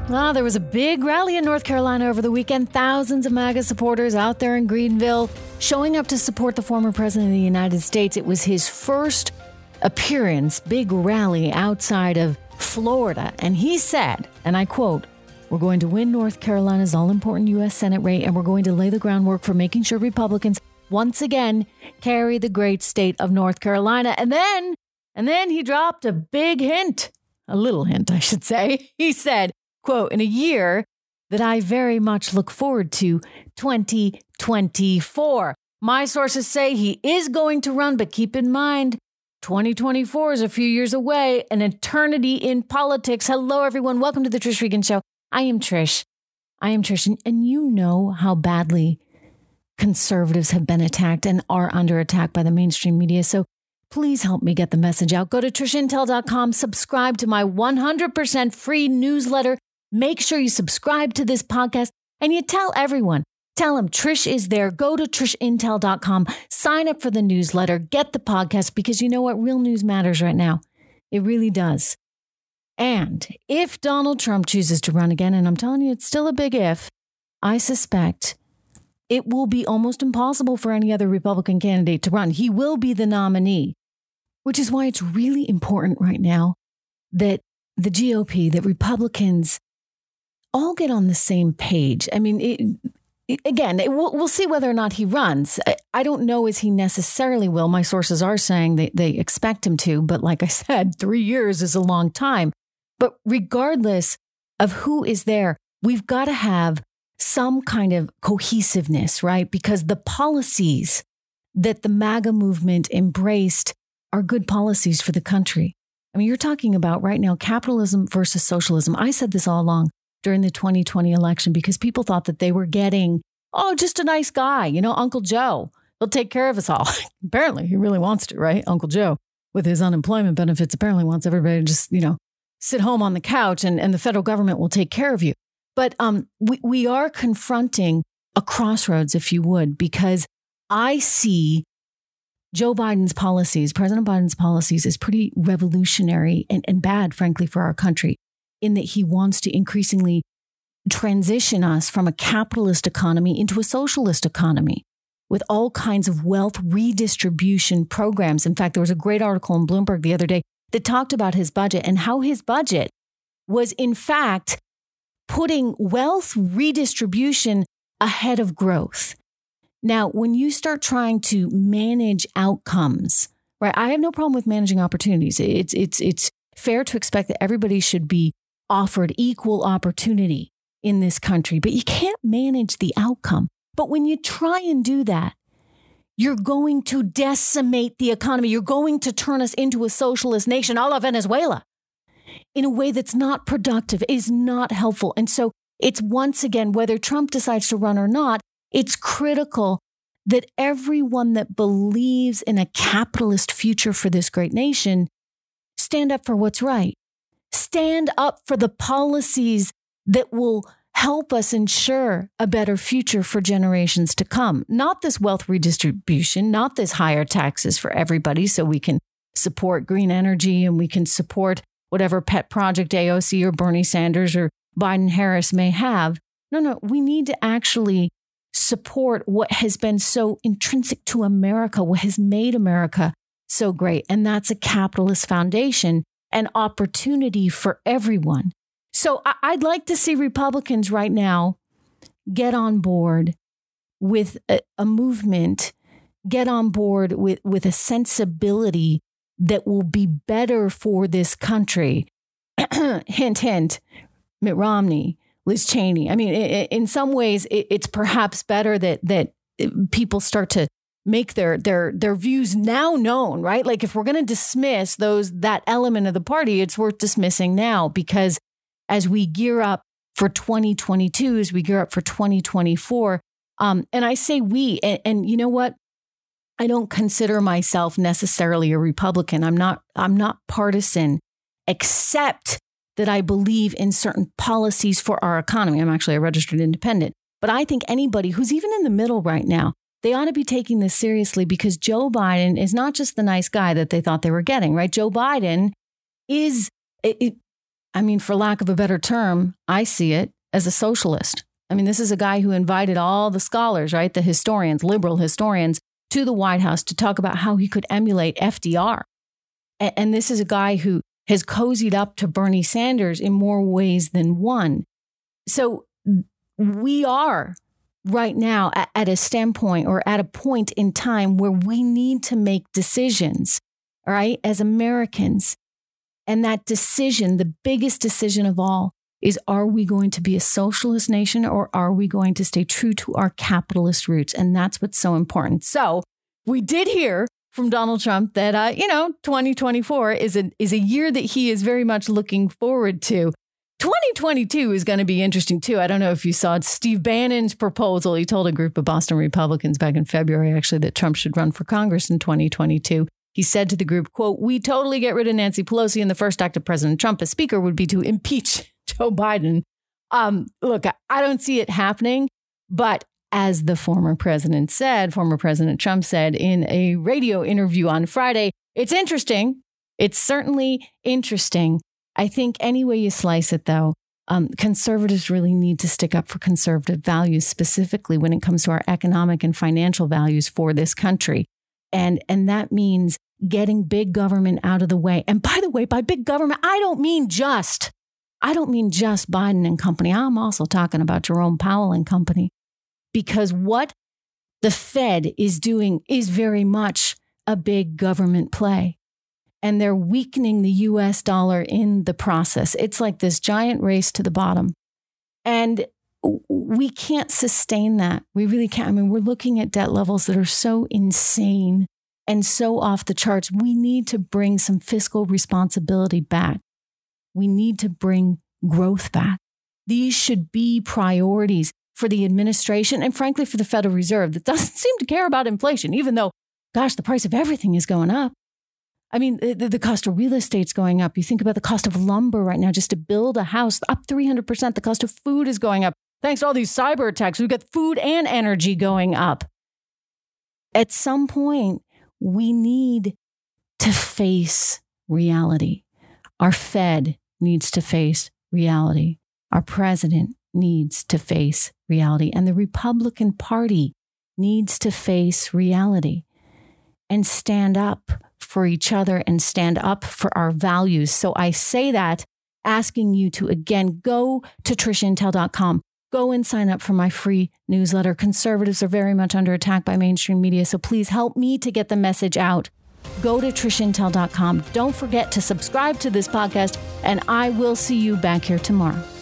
There was a big rally in North Carolina over the weekend. Thousands of MAGA supporters out there in Greenville showing up to support the former president of the United States. It was his first appearance, big rally outside of Florida. And he said, and I quote, "We're going to win North Carolina's all-important U.S. Senate race, and we're going to lay the groundwork for making sure Republicans once again carry the great state of North Carolina." And then he dropped a big hint, a little hint, I should say. He said, quote, "In a year that I very much look forward to, 2024. My sources say he is going to run, but keep in mind, 2024 is a few years away, an eternity in politics." Hello, everyone. Welcome to the Trish Regan Show. I am Trish. And you know how badly conservatives have been attacked and are under attack by the mainstream media. So please help me get the message out. Go to TrishIntel.com, subscribe to my 100% free newsletter. Make sure you subscribe to this podcast and you tell everyone. Tell them Trish is there. Go to TrishIntel.com, sign up for the newsletter, get the podcast, because you know what? Real news matters right now. It really does. And if Donald Trump chooses to run again, and I'm telling you, it's still a big if, I suspect it will be almost impossible for any other Republican candidate to run. He will be the nominee, which is why it's really important right now that the GOP, that Republicans all get on the same page. I mean, we'll see whether or not he runs. I don't know as he necessarily will. My sources are saying they expect him to. But like I said, 3 years is a long time. But regardless of who is there, we've got to have some kind of cohesiveness, right? Because the policies that the MAGA movement embraced are good policies for the country. I mean, you're talking about right now capitalism versus socialism. I said this all along during the 2020 election because people thought that they were getting, just a nice guy, Uncle Joe. He'll take care of us all. Apparently, he really wants to, right? Uncle Joe, with his unemployment benefits, apparently wants everybody to just, sit home on the couch and the federal government will take care of you. But we are confronting a crossroads, if you would, because I see Joe Biden's policies, President Biden's policies, is pretty revolutionary and bad, frankly, for our country, in that he wants to increasingly transition us from a capitalist economy into a socialist economy with all kinds of wealth redistribution programs. In fact, there was a great article in Bloomberg the other day that talked about his budget and how his budget was, in fact, putting wealth redistribution ahead of growth. Now, when you start trying to manage outcomes, right? I have no problem with managing opportunities. It's fair to expect that everybody should be offered equal opportunity in this country, but you can't manage the outcome. But when you try and do that, you're going to decimate the economy. You're going to turn us into a socialist nation, a la Venezuela, in a way that's not productive, is not helpful. And so it's once again, whether Trump decides to run or not, it's critical that everyone that believes in a capitalist future for this great nation stand up for what's right. Stand up for the policies that will help us ensure a better future for generations to come. Not this wealth redistribution, not this higher taxes for everybody so we can support green energy and we can support whatever pet project AOC or Bernie Sanders or Biden Harris may have. No, we need to actually support what has been so intrinsic to America, what has made America so great. And that's a capitalist foundation and opportunity for everyone. So I'd like to see Republicans right now get on board with a movement, get on board with a sensibility that will be better for this country. Hint, hint, Mitt Romney, Liz Cheney. I mean, in some ways, it's perhaps better that people start to make their views now known, right? Like if we're going to dismiss that element of the party, it's worth dismissing now, because as we gear up for 2022, as we gear up for 2024, and I say we, and you know what? I don't consider myself necessarily a Republican. I'm not partisan, except that I believe in certain policies for our economy. I'm actually a registered independent. But I think anybody who's even in the middle right now, they ought to be taking this seriously, because Joe Biden is not just the nice guy that they thought they were getting, right? Joe Biden is, I mean, for lack of a better term, I see it as a socialist. I mean, this is a guy who invited all the scholars, right? The historians, liberal historians, to the White House to talk about how he could emulate FDR. And this is a guy who has cozied up to Bernie Sanders in more ways than one. So we are right now at a standpoint or at a point in time where we need to make decisions, all right, as Americans. And that decision, the biggest decision of all, is are we going to be a socialist nation or are we going to stay true to our capitalist roots? And that's what's so important. So we did hear from Donald Trump that, 2024 is a year that he is very much looking forward to. 2022 is going to be interesting, too. I don't know if you saw Steve Bannon's proposal. He told a group of Boston Republicans back in February, actually, that Trump should run for Congress in 2022. He said to the group, quote, "We totally get rid of Nancy Pelosi, and the first act of President Trump as Speaker would be to impeach Joe Biden." Look, I don't see it happening, but as the former President Trump said in a radio interview on Friday, it's interesting. It's certainly interesting. I think any way you slice it, though, conservatives really need to stick up for conservative values, specifically when it comes to our economic and financial values for this country. And that means getting big government out of the way. And by the way, by big government, I don't mean just Biden and company. I'm also talking about Jerome Powell and company, because what the Fed is doing is very much a big government play. And they're weakening the US dollar in the process. It's like this giant race to the bottom. And we can't sustain that. We really can't. I mean, we're looking at debt levels that are so insane and so off the charts. We need to bring some fiscal responsibility back. We need to bring growth back. These should be priorities for the administration and frankly for the Federal Reserve that doesn't seem to care about inflation, even though, gosh, the price of everything is going up. I mean, the cost of real estate's going up. You think about the cost of lumber right now, just to build a house, up 300%. The cost of food is going up. Thanks to all these cyber attacks, we've got food and energy going up. At some point, we need to face reality. Our Fed needs to face reality. Our president needs to face reality. And the Republican Party needs to face reality and stand up for each other and stand up for our values. So I say that asking you to, again, go to TrishIntel.com. Go and sign up for my free newsletter. Conservatives are very much under attack by mainstream media, so please help me to get the message out. Go to TrishIntel.com. Don't forget to subscribe to this podcast, and I will see you back here tomorrow.